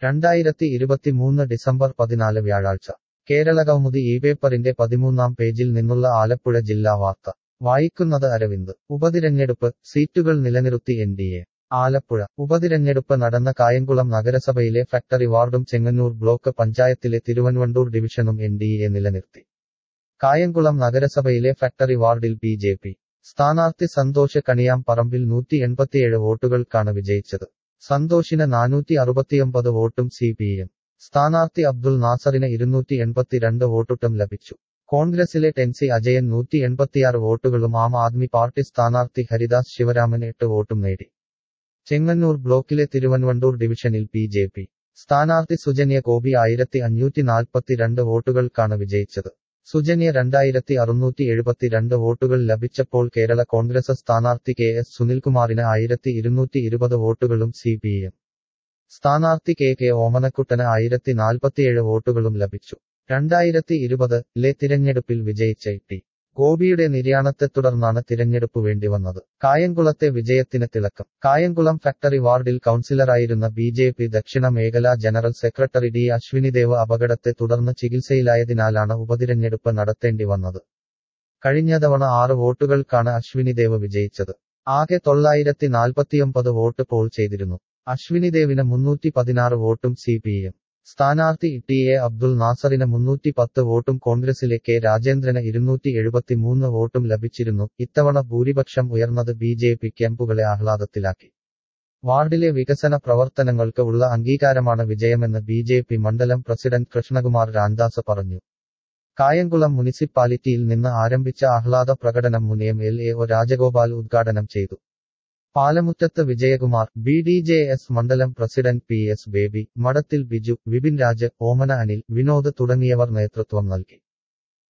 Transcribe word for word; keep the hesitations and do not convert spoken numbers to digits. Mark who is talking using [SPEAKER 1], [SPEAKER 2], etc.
[SPEAKER 1] രണ്ടായിരത്തി ഇരുപത്തിമൂന്ന് ഡിസംബർ പതിനാല് വ്യാഴാഴ്ച കേരളകൗമുദി ഈ പേപ്പറിന്റെ പതിമൂന്നാം പേജിൽ നിന്നുള്ള ആലപ്പുഴ ജില്ലാ വാർത്ത വായിക്കുന്നത് അരവിന്ദ്. ഉപതിരഞ്ഞെടുപ്പ് സീറ്റുകൾ നിലനിർത്തി എൻ ഡി എ. ആലപ്പുഴ ഉപതിരഞ്ഞെടുപ്പ് നടന്ന കായംകുളം നഗരസഭയിലെ ഫാക്ടറി വാർഡും ചെങ്ങന്നൂർ ബ്ലോക്ക് പഞ്ചായത്തിലെ തിരുവൻവണ്ടൂർ ഡിവിഷനും എൻ ഡി എ നിലനിർത്തി. കായംകുളം നഗരസഭയിലെ ഫാക്ടറി വാർഡിൽ ബി ജെ പി സ്ഥാനാർത്ഥി സന്തോഷ് കണിയാംപറമ്പിൽ നൂറ്റി എൺപത്തിയേഴ് വോട്ടുകൾക്കാണ് വിജയിച്ചത്. സന്തോഷിന് നാനൂറ്റി അറുപത്തിയൊമ്പത് വോട്ടും സി പി എം സ്ഥാനാർത്ഥി അബ്ദുൾ നാസറിന് ഇരുന്നൂറ്റി എൺപത്തിരണ്ട് വോട്ടും ലഭിച്ചു. കോൺഗ്രസിലെ ടെൻസി അജയൻ നൂറ്റി എൺപത്തിയാറ് വോട്ടുകളും ആം ആദ്മി പാർട്ടി സ്ഥാനാർത്ഥി ഹരിദാസ് ശിവരാമൻ എട്ട് വോട്ടും നേടി. ചെങ്ങന്നൂർ ബ്ലോക്കിലെ തിരുവൻവണ്ടൂർ ഡിവിഷനിൽ ബി ജെ പി സ്ഥാനാർത്ഥി സുജന്യ ഗോപി ആയിരത്തി അഞ്ഞൂറ്റി നാൽപ്പത്തിരണ്ട് വോട്ടുകൾക്കാണ് വിജയിച്ചത്. സുജന്യ രണ്ടായിരത്തി അറുന്നൂറ്റി എഴുപത്തിരണ്ട് വോട്ടുകൾ ലഭിച്ചപ്പോൾ കേരള കോൺഗ്രസ് സ്ഥാനാർത്ഥി കെ എസ് സുനിൽകുമാറിന് ആയിരത്തി ഇരുന്നൂറ്റി ഇരുപത് വോട്ടുകളും സി പി എം സ്ഥാനാർത്ഥി കെ കെ ഓമനക്കുട്ടന് ആയിരത്തി നാൽപ്പത്തിയേഴ് വോട്ടുകളും ലഭിച്ചു. രണ്ടായിരത്തി ഇരുപത് ലെ തിരഞ്ഞെടുപ്പിൽ വിജയിച്ച ടി ഗോപിയുടെ നിര്യാണത്തെ തുടർന്നാണ് തിരഞ്ഞെടുപ്പ് വേണ്ടിവന്നത്. കായംകുളത്തെ വിജയത്തിന് തിളക്കം. കായംകുളം ഫാക്ടറി വാർഡിൽ കൗൺസിലറായിരുന്ന ബി ജെ പി ദക്ഷിണ മേഖലാ ജനറൽ സെക്രട്ടറി ഡി അശ്വിനിദേവ് അപകടത്തെ തുടർന്ന് ചികിത്സയിലായതിനാലാണ് ഉപതിരഞ്ഞെടുപ്പ് നടത്തേണ്ടി വന്നത്. കഴിഞ്ഞ തവണ ആറ് വോട്ടുകൾക്കാണ് അശ്വിനിദേവ് വിജയിച്ചത്. ആകെ തൊള്ളായിരത്തി നാൽപ്പത്തിയൊമ്പത് വോട്ട് പോൾ ചെയ്തിരുന്നു. അശ്വിനിദേവിന് മുന്നൂറ്റി പതിനാറ് വോട്ടും സി പി എം സ്ഥാനാർത്ഥി ടി എ അബ്ദുൾ നാസറിന് മുന്നൂറ്റി പത്ത് വോട്ടും കോൺഗ്രസിലെ കെ രാജേന്ദ്രന് ഇരുന്നൂറ്റി എഴുപത്തിമൂന്ന് വോട്ടും ലഭിച്ചിരുന്നു. ഇത്തവണ ഭൂരിപക്ഷം ഉയർന്നത് ബി ജെ പി ക്യാമ്പുകളെ ആഹ്ലാദത്തിലാക്കി. വാർഡിലെ വികസന പ്രവർത്തനങ്ങൾക്ക് ഉള്ള അംഗീകാരമാണ് വിജയമെന്ന് ബി ജെ പി മണ്ഡലം പ്രസിഡന്റ് കൃഷ്ണകുമാർ രാംദാസ് പറഞ്ഞു. കായംകുളം മുനിസിപ്പാലിറ്റിയിൽ നിന്ന് ആരംഭിച്ച ആഹ്ലാദ പ്രകടനം മുൻ M L A O Rajagopal ഉദ്ഘാടനം ചെയ്തു. പാലമുറ്റത്ത് Vijayakumar, B D J S മണ്ഡലം പ്രസിഡന്റ് പി എസ് ബേബി, മഠത്തിൽ ബിജു, വിപിൻ രാജ്, ഓമന അനിൽ, വിനോദ് തുടങ്ങിയവർ നേതൃത്വം നൽകി.